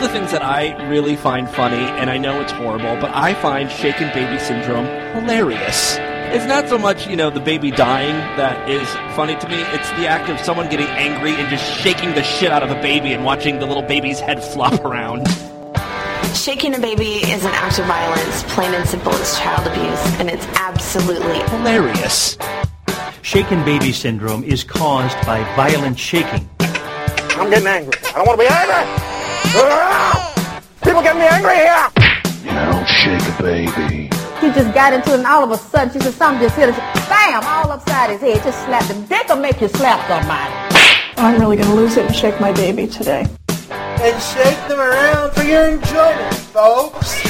the things that I really find funny, and I know it's horrible, but I find shaken baby syndrome hilarious. It's not so much, the baby dying that is funny to me. It's the act of someone getting angry and just shaking the shit out of a baby and watching the little baby's head flop around. Shaking a baby is an act of violence, plain and simple. It's child abuse, and it's absolutely hilarious. Shaken baby syndrome is caused by violent shaking. I'm getting angry. I don't want to be angry. People get me angry here. You don't shake a baby. He just got into it, and all of a sudden, she said something just hit us, bam, all upside his head. Just slapped him. Dick will make you slap somebody. I'm really going to lose it and shake my baby today. And shake them around for your enjoyment, folks.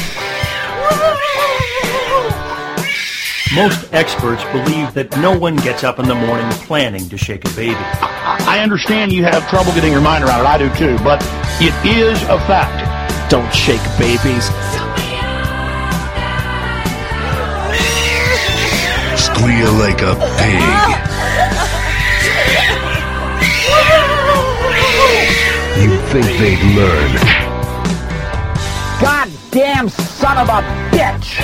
Most experts believe that no one gets up in the morning planning to shake a baby. I understand you have trouble getting your mind around it. I do too, but it is a fact. Don't shake babies. Squeal like a pig. You think they'd learn? Goddamn son of a bitch!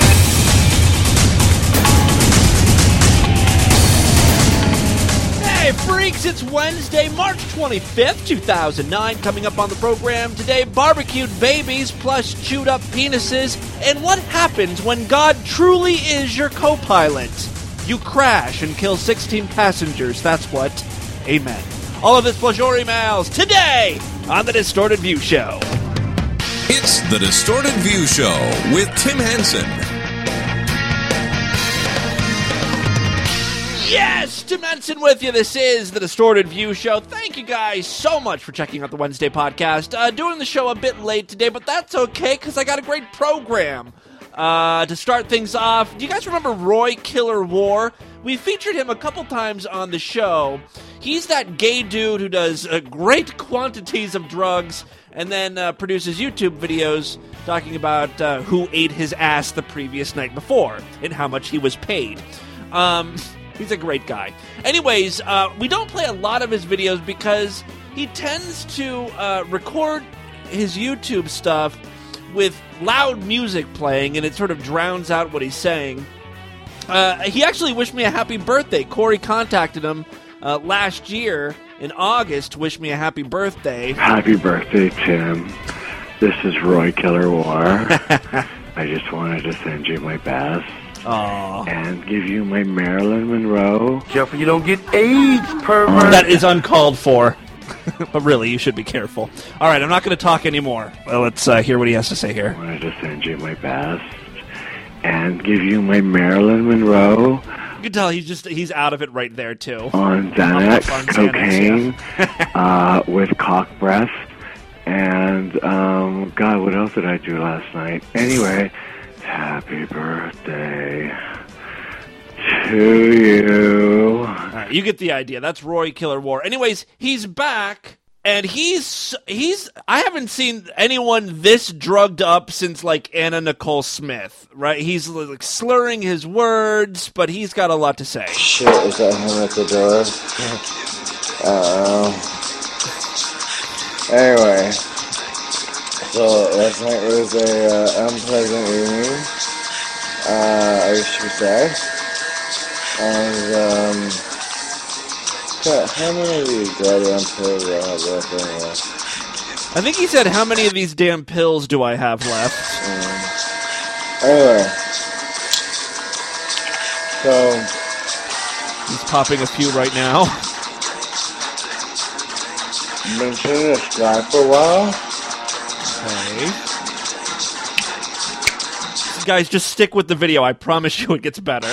Hey freaks, it's Wednesday, March 25th, 2009. Coming up on the program today, barbecued babies plus chewed up penises, and what happens when God truly is your co-pilot. You crash and kill 16 passengers, that's what. Amen. All of this plus your emails today on The Distorted View Show. It's The Distorted View Show with Tim Henson. Yes, Tim Henson with you. This is The Distorted View Show. Thank you guys so much for checking out the Wednesday podcast. Doing the show a bit late today, but that's okay because I got a great program. To start things off, do you guys remember Roy Killer War? We featured him a couple times on the show. He's that gay dude who does great quantities of drugs and then produces YouTube videos talking about who ate his ass the previous night before and how much he was paid. He's a great guy. Anyways, we don't play a lot of his videos because he tends to record his YouTube stuff with loud music playing, and it sort of drowns out what he's saying. He actually wished me a happy birthday. Corey contacted him last year in August to wish me a happy birthday. Happy birthday, Tim. This is Roy Killer War. I just wanted to send you my best. Aww. And give you my Marilyn Monroe. Careful you don't get AIDS, pervert. That is uncalled for. But really, you should be careful. All right, I'm not going to talk anymore. Well, let's hear what he has to say here. I wanted to send you my best and give you my Marilyn Monroe. You can tell he's out of it right there, too. On Xanax, cocaine, with cock breath, and, God, what else did I do last night? Anyway, happy birthday to you. All right, you get the idea. That's Roy Killer War. Anyways, he's back, and I haven't seen anyone this drugged up since, like, Anna Nicole Smith, right? He's, like, slurring his words, but he's got a lot to say. Shit, is that him at the door? Anyway, so last night was a unpleasant evening, I should say. And, how many of these goddamn pills do I have left anyway? I think he said, how many of these damn pills do I have left? Anyway. So. He's popping a few right now. Been seeing this guy for a while. Okay. Guys, just stick with the video. I promise you it gets better.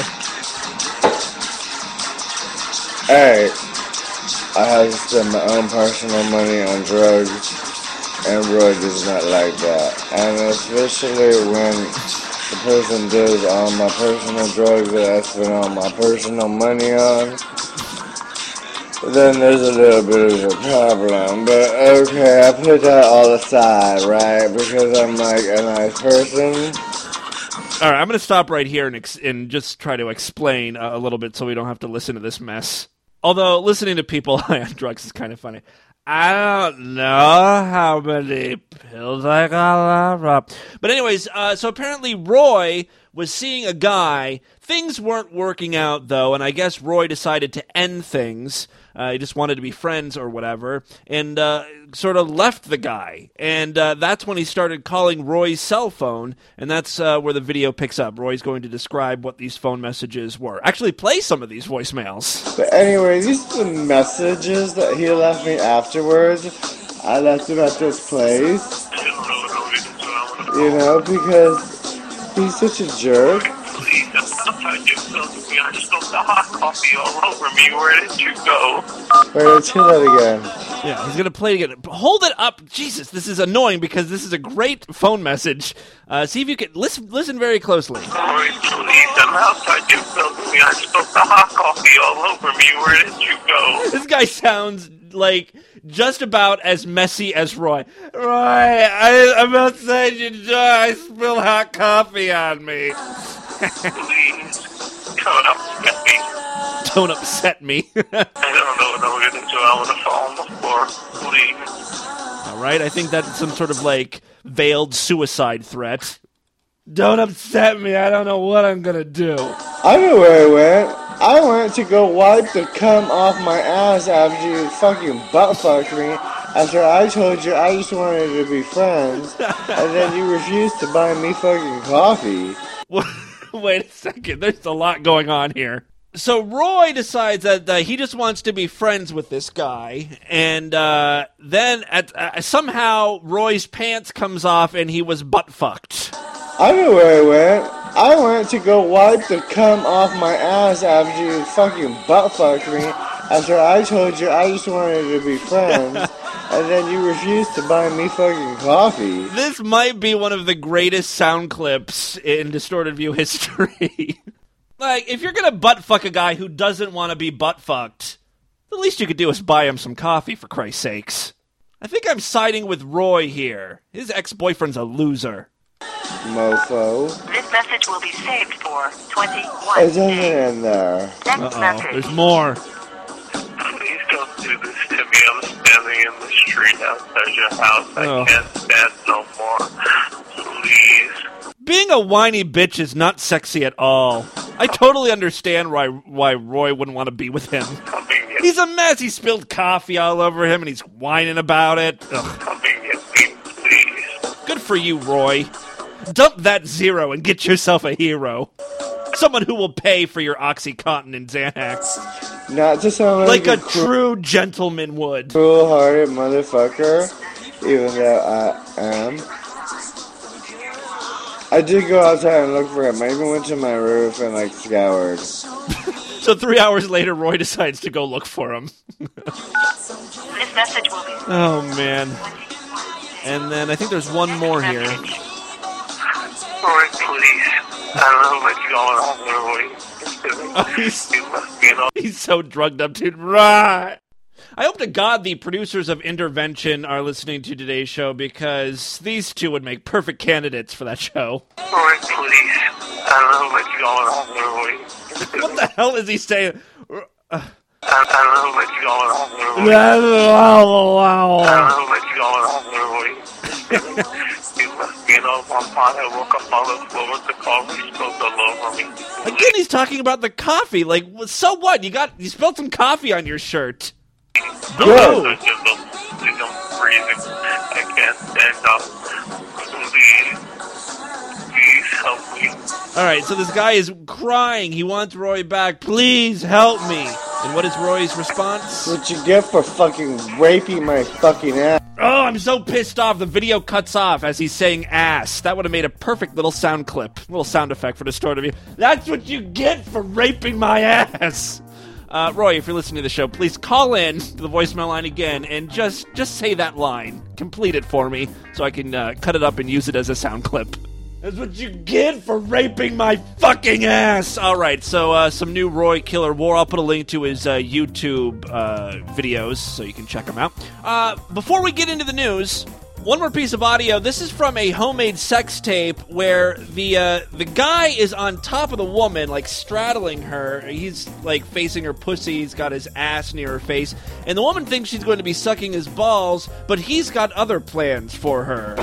Hey, I have to spend my own personal money on drugs, and Roy does not like that. And especially when the person does all my personal drugs that I spend all my personal money on, then there's a little bit of a problem. But okay, I put that all aside, right? Because I'm like a nice person. All right, I'm going to stop right here and just try to explain a little bit so we don't have to listen to this mess. Although listening to people high on drugs is kind of funny. I don't know how many pills I got. But anyways, so apparently Roy was seeing a guy. Things weren't working out, though, and I guess Roy decided to end things. He just wanted to be friends or whatever, and sort of left the guy. And that's when he started calling Roy's cell phone, and that's where the video picks up. Roy's going to describe what these phone messages were. Actually, play some of these voicemails. But anyway, these are the messages that he left me afterwards. I left him at this place. You know, because he's such a jerk. I spilled the hot coffee all over me. Where did you go? Wait, let's hear that again. Yeah, he's going to play it again. Hold it up. Jesus, this is annoying because this is a great phone message. See if you can listen very closely. Sorry, please. I'm outside your building. I spilled the hot coffee all over me. Where did you go? This guy sounds like just about as messy as Roy. Roy, I'm outside your door. I spilled hot coffee on me. Please. Don't upset me. Don't upset me. I don't know what I'm going to do. I want to fall on the floor. Please. All right, I think that's some sort of, like, veiled suicide threat. Don't upset me. I don't know what I'm going to do. I know where I went. I went to go wipe the cum off my ass after you fucking butt-fucked me. After I told you I just wanted to be friends. And then you refused to buy me fucking coffee. Wait a second, there's a lot going on here. So Roy decides that he just wants to be friends with this guy, and then somehow Roy's pants comes off and he was butt-fucked. I know where I went. I went to go wipe the cum off my ass after you fucking butt-fucked me. After I told you I just wanted to be friends. And then you refused to buy me fucking coffee. This might be one of the greatest sound clips in Distorted View history. Like, if you're gonna butt-fuck a guy who doesn't want to be butt-fucked, the least you could do is buy him some coffee, for Christ's sakes. I think I'm siding with Roy here. His ex-boyfriend's a loser. Mofo. This message will be saved for 21 It doesn't end there. Next message. There's more. Please don't do this to me. I'm standing in the street outside your house. I can't stand no more. Please. Being a whiny bitch is not sexy at all. I totally understand why Roy wouldn't want to be with him. He's a mess. He spilled coffee all over him and he's whining about it. Ugh. Good for you, Roy. Dump that zero and get yourself a hero. Someone who will pay for your OxyContin and Xanax. Not to sound like a true gentleman would. Cruel-hearted motherfucker, even though I am. I did go outside and look for him. I even went to my roof and, like, scoured. So 3 hours later, Roy decides to go look for him. This message will be... Oh, man. And then I think there's one more here. Roy, please. I don't know what's going on, Roy. He's so drugged up, dude. Right. I hope to God the producers of Intervention are listening to today's show, because these two would make perfect candidates for that show. Roy, please. I don't know what's going on, Roy. What the hell is he saying? I don't know what's going on, Roy. I don't know what's going on, Roy. You left me in a one pot. I woke up on the floor with the coffee spilled all over me. Again, he's talking about the coffee. Like, so what? You spilled some coffee on your shirt. I'm freezing. I can't stand up. Please help me. Alright, so this guy is crying. He wants Roy back. Please help me. And what is Roy's response? What you get for fucking raping my fucking ass. Oh, I'm so pissed off. The video cuts off as he's saying ass. That would have made a perfect little sound clip. Little sound effect for Distorted View. That's what you get for raping my ass. Roy, if you're listening to the show, please call in to the voicemail line again and just say that line. Complete it for me so I can cut it up and use it as a sound clip. That's what you get for raping my fucking ass! Alright, so some new Roy Killer War. I'll put a link to his YouTube videos so you can check them out. Before we get into the news, One more piece of audio. This is from a homemade sex tape where the guy is on top of the woman, like straddling her. He's like facing her pussy. He's got his ass near her face. And the woman thinks she's going to be sucking his balls, but he's got other plans for her.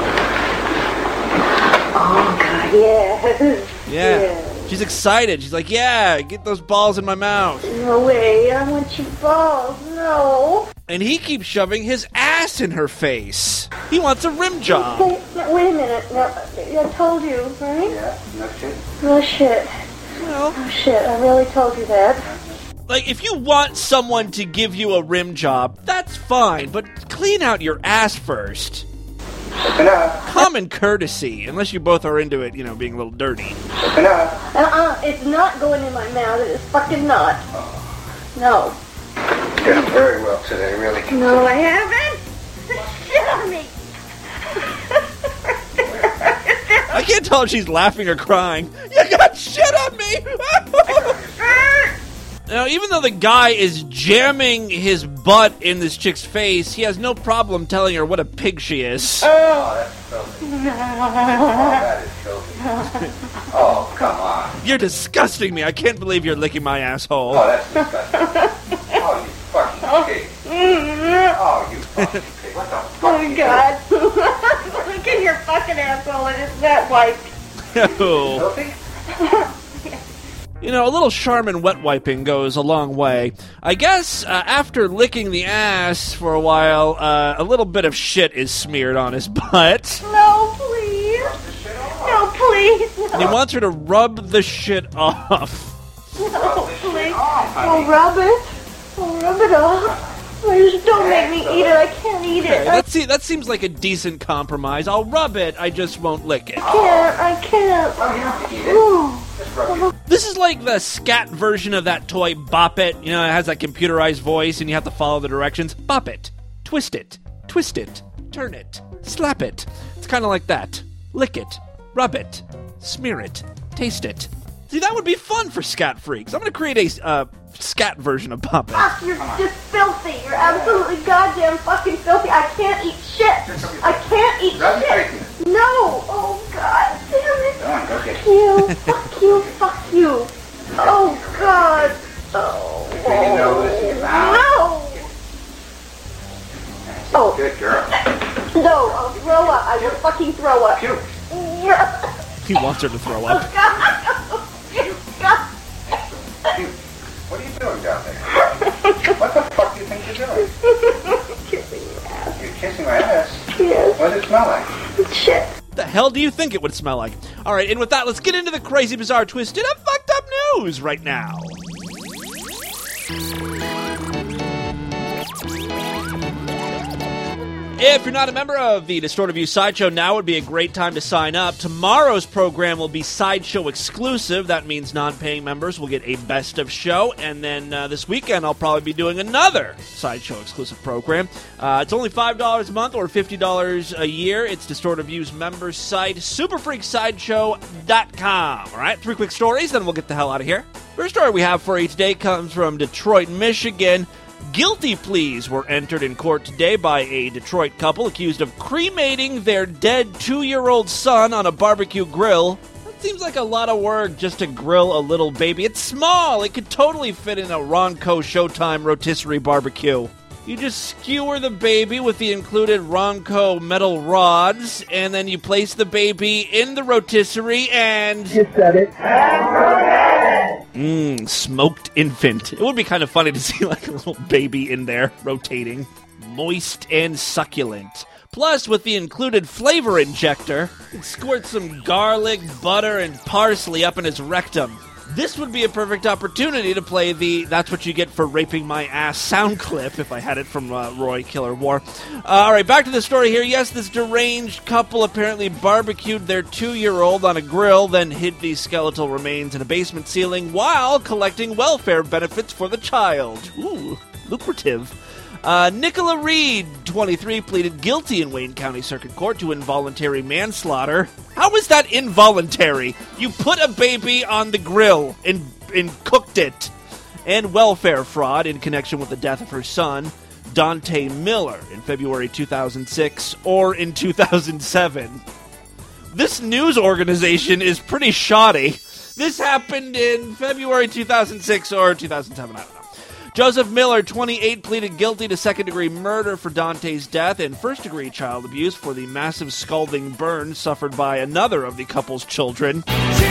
Oh, God, yeah. Yeah. She's excited. She's like, yeah, get those balls in my mouth. No way, I want your balls, no. And he keeps shoving his ass in her face. He wants a rim job. Wait a minute. No, I told you, right? Yeah, no shit. No shit. Well, oh, shit, I really told you that. Like, if you want someone to give you a rim job, that's fine, but clean out your ass first. Open up. Common courtesy, unless you both are into it, being a little dirty. Open up. It's not going in my mouth. It is fucking not. No. You're doing very well today, really. No, I haven't. Shit on me. I can't tell if she's laughing or crying. You got shit on me! Now, even though the guy is jamming his butt in this chick's face, he has no problem telling her what a pig she is. Oh, that's filthy. Oh, that is filthy. Oh, come on. You're disgusting me. I can't believe you're licking my asshole. Oh, that's disgusting. Oh, you fucking pig. Oh, you fucking pig. What the fuck? Oh, God. Look at your fucking asshole and it's that white. Oh. Filthy? A little Charmin wet wiping goes a long way. I guess after licking the ass for a while, a little bit of shit is smeared on his butt. No, please. No, please. No. And he wants her to rub the shit off. No, please. I'll rub it. I'll rub it off. Please don't make me eat it. I can't eat it. Okay, that seems like a decent compromise. I'll rub it, I just won't lick it. I can't. Oh, you don't have to eat it. Just rub it. This is like the scat version of that toy Bop It. It has that computerized voice and you have to follow the directions. Bop it. Twist it. Twist it. Turn it. Slap it. It's kind of like that. Lick it. Rub it. Smear it. Taste it. See, that would be fun for scat freaks. I'm going to create a scat version of Bop It. Fuck, you're just filthy. You're absolutely goddamn fucking filthy. I can't eat shit. I can't eat shit. No. Oh, God damn it. Fuck you. Fuck you. Fuck you. Oh, God. Oh. Can you know this in your mouth? No. Oh. Good girl. No, I'll throw up. I will fucking throw up. Puke. He wants her to throw up. Oh, God. God. Puke. What are you doing down there? What the fuck do you think you're doing? Kissing your ass. You're kissing my ass? Yes. What does it smell like? Shit. The hell do you think it would smell like? All right, and with that, let's get into the crazy, bizarre, twisted, and fucked up news right now. If you're not a member of the Distorted View Sideshow, now would be a great time to sign up. Tomorrow's program will be Sideshow exclusive. That means non-paying members will get a best of show. And then this weekend, I'll probably be doing another Sideshow exclusive program. It's only $5 a month or $50 a year. It's Distorted View's members site, superfreaksideshow.com. All right, 3 quick stories, then we'll get the hell out of here. First story we have for you today comes from Detroit, Michigan. Guilty pleas were entered in court today by a Detroit couple accused of cremating their dead 2-year-old son on a barbecue grill. That seems like a lot of work just to grill a little baby. It's small. It could totally fit in a Ronco Showtime rotisserie barbecue. You just skewer the baby with the included Ronco metal rods, and then you place the baby in the rotisserie and... You said it. Smoked infant. It would be kind of funny to see like a little baby in there rotating. Moist and succulent. Plus, with the included flavor injector, it squirts some garlic, butter, and parsley up in his rectum. This would be a perfect opportunity to play the That's What You Get for Raping My Ass sound clip, if I had it from Roy Killer War. All right, back to the story here. Yes, this deranged couple apparently barbecued their 2-year-old on a grill, then hid the skeletal remains in a basement ceiling while collecting welfare benefits for the child. Ooh, lucrative. Nicola Reed, 23, pleaded guilty in Wayne County Circuit Court to involuntary manslaughter. How is that involuntary? You put a baby on the grill and cooked it. And welfare fraud in connection with the death of her son. Dante Miller in February 2006 or in 2007. This news organization is pretty shoddy. This happened in February 2006 or 2007, I don't know. Joseph Miller, 28, pleaded guilty to second-degree murder for Dante's death and first-degree child abuse for the massive scalding burn suffered by another of the couple's children.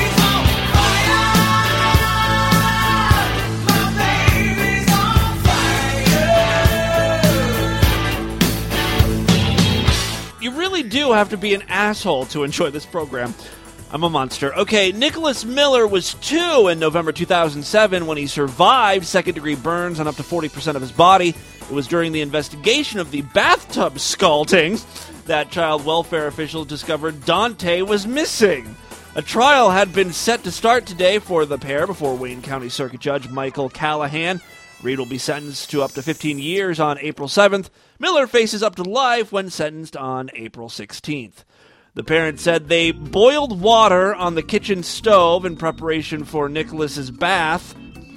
You really do have to be an asshole to enjoy this program. I'm a monster. Okay, Nicholas Miller was 2 in November 2007 when he survived second-degree burns on up to 40% of his body. It was during the investigation of the bathtub scalding that child welfare officials discovered Dante was missing. A trial had been set to start today for the pair before Wayne County Circuit Judge Michael Callahan. Reed will be sentenced to up to 15 years on April 7th. Miller faces up to life when sentenced on April 16th. The parents said they boiled water on the kitchen stove in preparation for Nicholas's bath,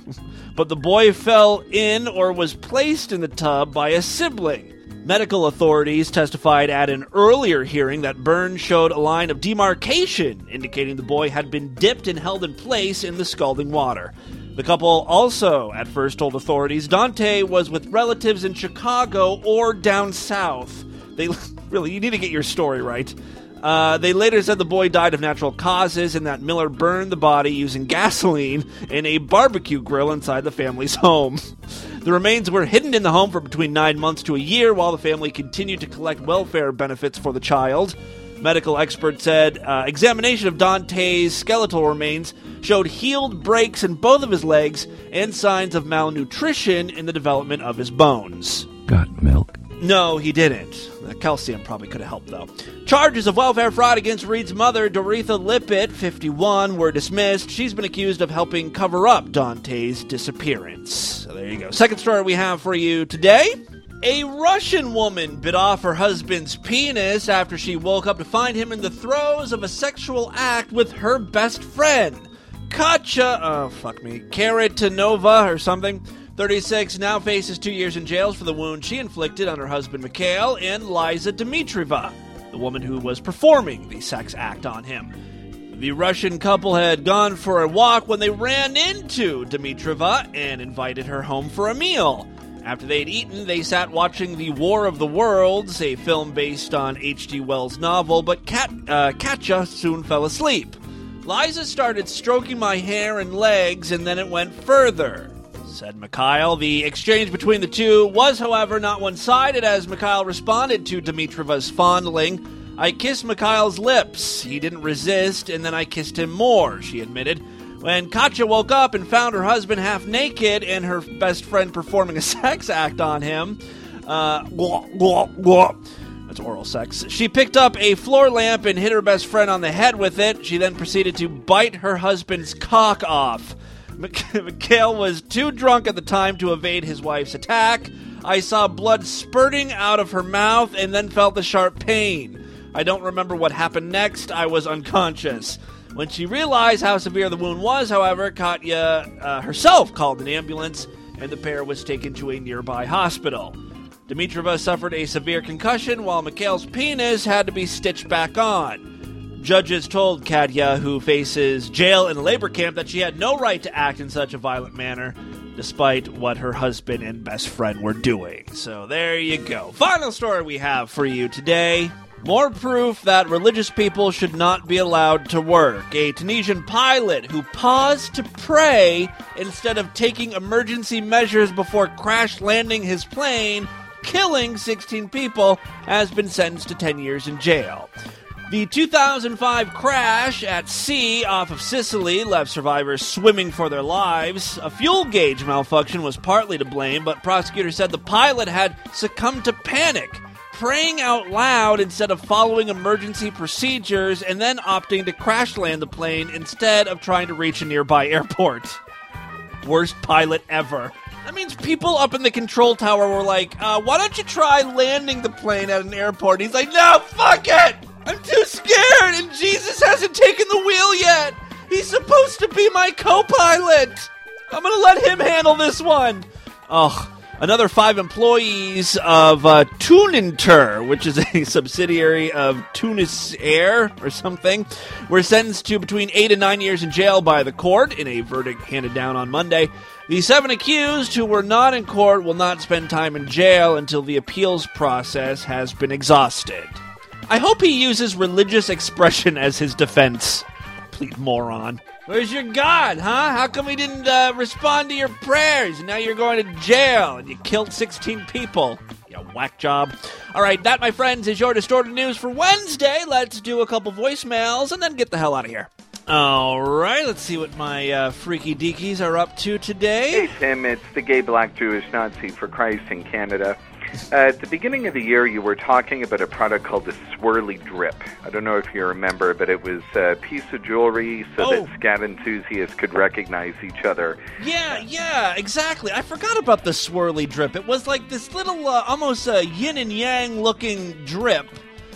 but the boy fell in or was placed in the tub by a sibling. Medical authorities testified at an earlier hearing that burns showed a line of demarcation, indicating the boy had been dipped and held in place in the scalding water. The couple also at first told authorities Dante was with relatives in Chicago or down south. You need to get your story right. They later said the boy died of natural causes and that Miller burned the body using gasoline in a barbecue grill inside the family's home. The remains were hidden in the home for between 9 months to a year while the family continued to collect welfare benefits for the child. Medical experts said examination of Dante's skeletal remains showed healed breaks in both of his legs and signs of malnutrition in the development of his bones. Got milk? No, he didn't. Calcium probably could have helped, though. Charges of welfare fraud against Reed's mother, Doretha Lippitt, 51, were dismissed. She's been accused of helping cover up Dante's disappearance. So there you go. Second story we have for you today. A Russian woman bit off her husband's penis after she woke up to find him in the throes of a sexual act with her best friend. Katya, Karatanova or something, 36, now faces 2 years in jail for the wound she inflicted on her husband Mikhail and Liza Dmitrieva, the woman who was performing the sex act on him. The Russian couple had gone for a walk when they ran into Dmitrieva and invited her home for a meal. After they'd eaten, they sat watching The War of the Worlds, a film based on H.G. Wells' novel, but Katya soon fell asleep. Liza started stroking my hair and legs, and then it went further, said Mikhail. The exchange between the two was, however, not one-sided as Mikhail responded to Dmitrieva's fondling. I kissed Mikhail's lips. He didn't resist, and then I kissed him more, she admitted. When Katya woke up and found her husband half naked and her best friend performing a sex act on him, that's oral sex, she picked up a floor lamp and hit her best friend on the head with it. She then proceeded to bite her husband's cock off. Mikhail was too drunk at the time to evade his wife's attack. I saw blood spurting out of her mouth and then felt the sharp pain. I don't remember what happened next. I was unconscious. When she realized how severe the wound was, however, Katya herself called an ambulance, and the pair was taken to a nearby hospital. Dmitrieva suffered a severe concussion, while Mikhail's penis had to be stitched back on. Judges told Katya, who faces jail in a labor camp, that she had no right to act in such a violent manner, despite what her husband and best friend were doing. So there you go. Final story we have for you today. More proof that religious people should not be allowed to work. A Tunisian pilot who paused to pray instead of taking emergency measures before crash landing his plane, killing 16 people, has been sentenced to 10 years in jail. The 2005 crash at sea off of Sicily left survivors swimming for their lives. A fuel gauge malfunction was partly to blame, but prosecutors said the pilot had succumbed to panic, praying out loud instead of following emergency procedures, and then opting to crash land the plane instead of trying to reach a nearby airport. Worst pilot ever. That means people up in the control tower were like, why don't you try landing the plane at an airport? He's like, no, fuck it! I'm too scared, and Jesus hasn't taken the wheel yet! He's supposed to be my co-pilot! I'm gonna let him handle this one! Ugh. Another 5 employees of Tuninter, which is a subsidiary of Tunis Air or something, were sentenced to between 8 and 9 years in jail by the court in a verdict handed down on Monday. The 7 accused who were not in court will not spend time in jail until the appeals process has been exhausted. I hope he uses religious expression as his defense. Please, moron. Where's your God, huh? How come he didn't respond to your prayers? And now you're going to jail and you killed 16 people. You whack job. All right, that, my friends, is your Distorted News for Wednesday. Let's do a couple voicemails and then get the hell out of here. All right, let's see what my freaky deakies are up to today. Hey, Tim, it's the gay black Jewish Nazi for Christ in Canada. At the beginning of the year, you were talking about a product called the Swirly Drip. I don't know if you remember, but it was a piece of jewelry so that scat enthusiasts could recognize each other. Yeah, exactly. I forgot about the Swirly Drip. It was like this little, almost yin and yang looking drip.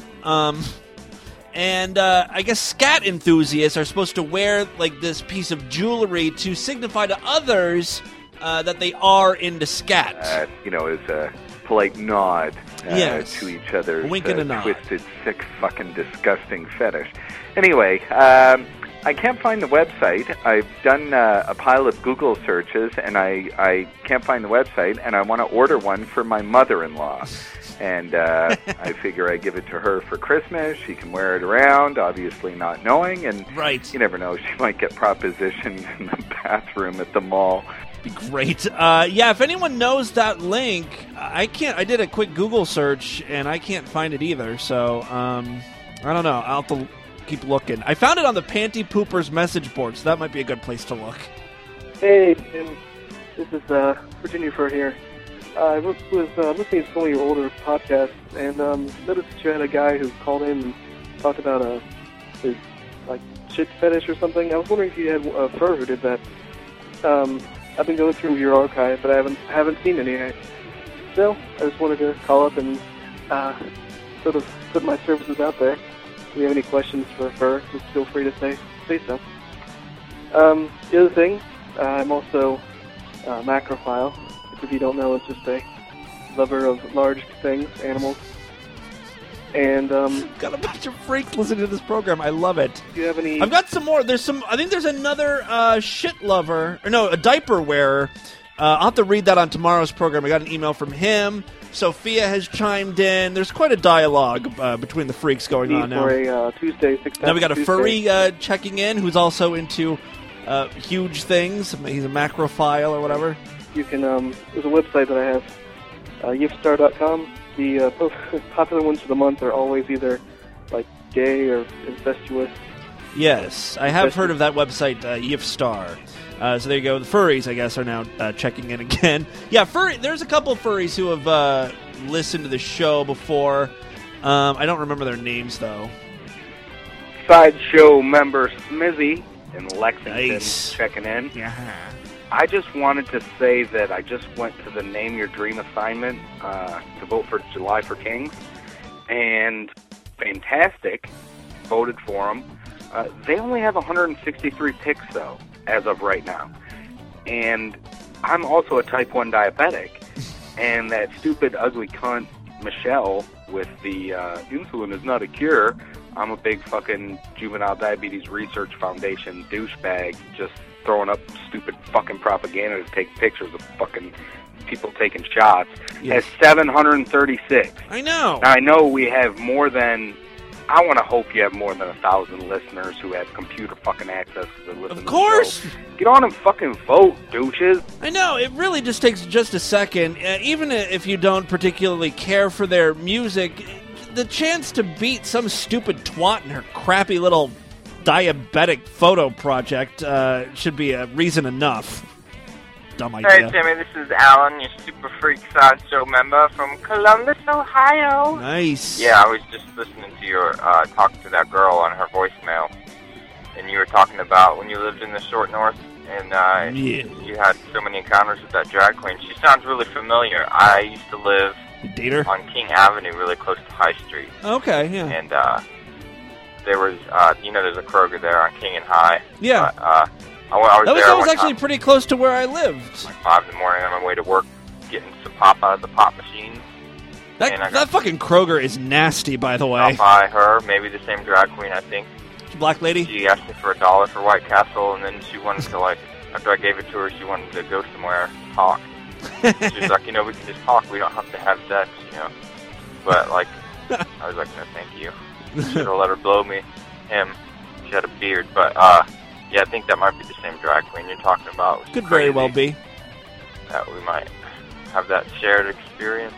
And I guess scat enthusiasts are supposed to wear like this piece of jewelry to signify to others that they are into scat. As a polite nod to each other's wink and a nod. Twisted, sick, fucking disgusting fetish. Anyway, I can't find the website. I've done a pile of Google searches, and I can't find the website, and I want to order one for my mother-in-law. And I figure I give it to her for Christmas. She can wear it around, obviously not knowing, and you never know, she might get propositioned in the bathroom at the mall. Be great. If anyone knows that link, I did a quick Google search and I can't find it either. So I don't know. I'll have to keep looking. I found it on the Panty Poopers message board, so that might be a good place to look. Hey, Tim. This is Virginia Fur here. I was listening to some of your older podcasts and noticed that you had a guy who called in and talked about his shit fetish or something. I was wondering if you had a fur who did that. I've been going through your archive, but I haven't seen any yet. So I just wanted to call up and sort of put my services out there. If you have any questions for fur, just feel free to say so. The other thing, I'm also a macrophile. If you don't know, it's just a lover of large things, animals. And got a bunch of freaks listening to this program. I love it. Do you have any? I've got some more. I think there's another shit lover, or no, a diaper wearer. I'll have to read that on tomorrow's program. I got an email from him. Sophia has chimed in. There's quite a dialogue between the freaks going on now. For a Tuesday, 6 Now we got a furry checking in who's also into huge things. He's a macrophile or whatever. You can. There's a website that I have, yifstar.com. The popular ones for the month are always either like gay or incestuous. Yes, I have heard of that website, Yifstar. So there you go. The furries, I guess, are now checking in again. Yeah, there's a couple of furries who have listened to the show before. I don't remember their names, though. Sideshow member Smizzy in Lexington checking in. Yeah. I just wanted to say that I just went to the Name Your Dream assignment to vote for July for Kings, and fantastic, voted for them. They only have 163 picks, though, as of right now. And I'm also a type 1 diabetic, and that stupid, ugly cunt, Michelle, with the insulin is not a cure. I'm a big fucking Juvenile Diabetes Research Foundation douchebag, just throwing up stupid fucking propaganda to take pictures of fucking people taking shots. Yes. Has 736. I know. Now, I know we have more than... I want to hope you have more than 1,000 listeners who have computer fucking access because they listen to the show. Of course! Get on and fucking vote, douches. I know, it really just takes just a second. Even if you don't particularly care for their music, the chance to beat some stupid twat in her crappy little diabetic photo project should be a reason enough. Dumb idea. Hey, Timmy, this is Alan, your Super Freak Sideshow member from Columbus, Ohio. Nice. Yeah, I was just listening to your talk to that girl on her voicemail, and you were talking about when you lived in the short north, and you had so many encounters with that drag queen. She sounds really familiar. I used to live on King Avenue, really close to High Street. Okay, yeah. And there was, there's a Kroger there on King and High. Yeah. But, I was that there was actually time. pretty close to where I lived. Like 5 in the morning on my way to work. getting some pop out of the pop machines. That fucking Kroger is nasty, by the way. I'll buy her, maybe the same drag queen, I think. Black lady? She asked me for $1 for White Castle, and then she wanted to, like, after I gave it to her, she wanted to go somewhere and talk. She's like, we can just talk. We don't have to have sex, But, like, I was like, no, thank you. Should have let her blow me. She had a beard. But, yeah, I think that might be the same drag queen you're talking about. Could very well be. That we might have that shared experience.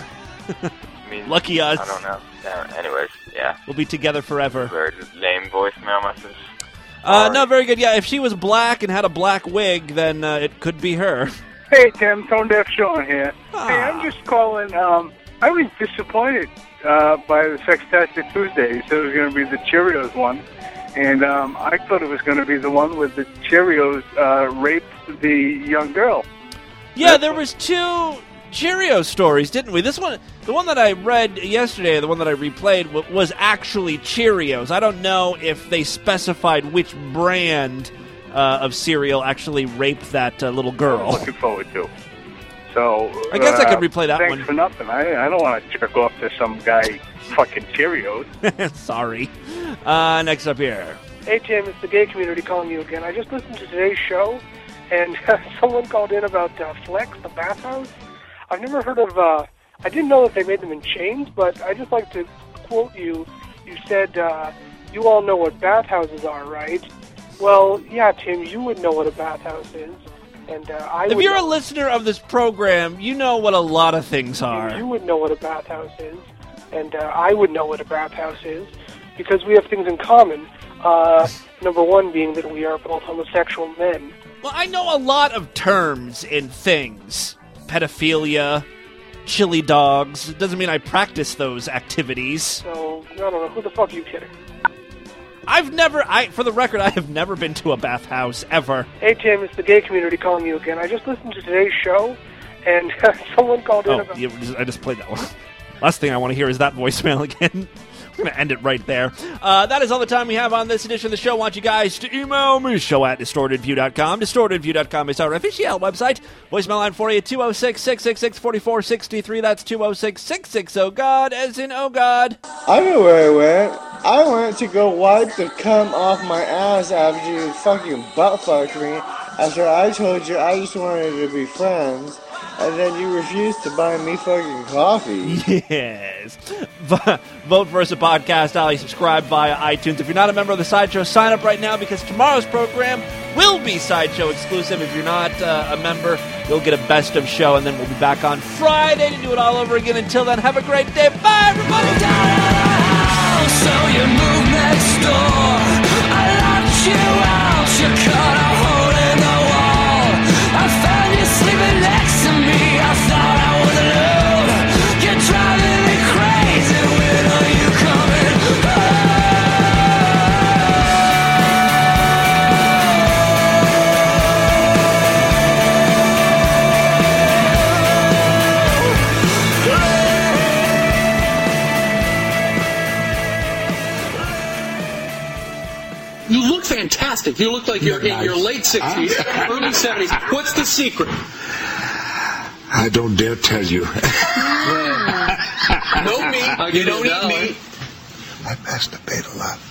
Lucky us. I don't know. Anyways, yeah. We'll be together forever. Very lame voicemail message. No, very good. Yeah, if she was black and had a black wig, then it could be her. Hey, Tim. Tone Deaf Sean here. Hey, I'm just calling. I was disappointed by the Sextastic Tuesday. He said it was going to be the Cheerios one. And I thought it was going to be the one with the Cheerios raped the young girl. Yeah, there was 2 Cheerio stories, didn't we? This one, the one that I read yesterday, the one that I replayed, was actually Cheerios. I don't know if they specified which brand of cereal actually raped that little girl. I'm looking forward to. So I guess I could replay that one. Thanks for nothing. I don't want to jerk off to some guy fucking Cheerios. Sorry. Next up here. Hey, Tim, it's the gay community calling you again. I just listened to today's show, and someone called in about Flex, the bathhouse. I've never heard of, I didn't know that they made them in chains, but I just like to quote you. You said, you all know what bathhouses are, right? Well, yeah, Tim, you would know what a bathhouse is. And if you're a listener of this program, you know what a lot of things are. You would know what a bathhouse is, and I would know what a bathhouse is, because we have things in common. Number one being that we are both homosexual men. Well, I know a lot of terms in things. Pedophilia, chili dogs. It doesn't mean I practice those activities. So, I don't know. Who the fuck are you kidding? For the record, I have never been to a bathhouse, ever. Hey, Tim, it's the gay community calling you again. I just listened to today's show, and someone called in about... I just played that one. Last thing I want to hear is that voicemail again. We're going to end it right there. That is all the time we have on this edition of the show. I want you guys to email me, show@distortedview.com. Distortedview.com is our official website. Voicemail line for you, 206-666-4463. That's 206-660-GOD, as in oh God. I know where I went. I went to go wipe the cum off my ass after you fucking butt-fucked me, after I told you I just wanted to be friends. And then you refused to buy me fucking coffee. Yes. Vote for us at Podcast Alley. Subscribe via iTunes. If you're not a member of the Sideshow, sign up right now because tomorrow's program will be Sideshow exclusive. If you're not a member, you'll get a best of show, and then we'll be back on Friday to do it all over again. Until then, have a great day. Bye, everybody. So you move next door. I locked you out. You cut a hole in the wall. I found you sleeping next to me. I thought I was alone. You're driving me crazy. When are you coming home? You look fantastic. You look like you're in your late 60s, early 70s. What's the secret? I don't dare tell you. No meat. You don't eat meat. I masturbate a lot.